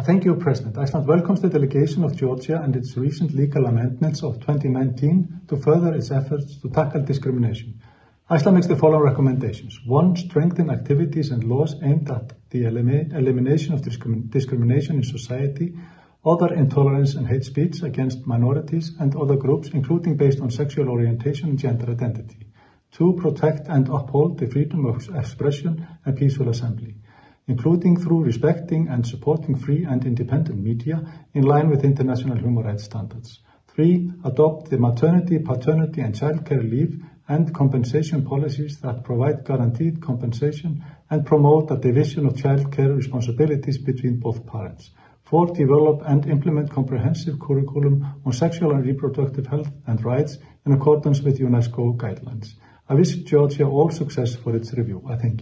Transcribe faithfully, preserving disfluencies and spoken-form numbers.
Thank you, President. Iceland welcomes the delegation of Georgia and its recent legal amendments of twenty nineteen to further its efforts to tackle discrimination. Iceland makes the following recommendations. One, strengthen activities and laws aimed at the elimination of discrimin- discrimination in society, other intolerance and hate speech against minorities and other groups, including based on sexual orientation and gender identity. Two, protect and uphold the freedom of expression and peaceful assembly, including through respecting and supporting free and independent media in line with international human rights standards. Three, adopt the maternity, paternity and childcare leave and compensation policies that provide guaranteed compensation and promote a division of childcare responsibilities between both parents. Four, develop and implement comprehensive curriculum on sexual and reproductive health and rights in accordance with UNESCO guidelines. I wish Georgia all success for its review. I thank you.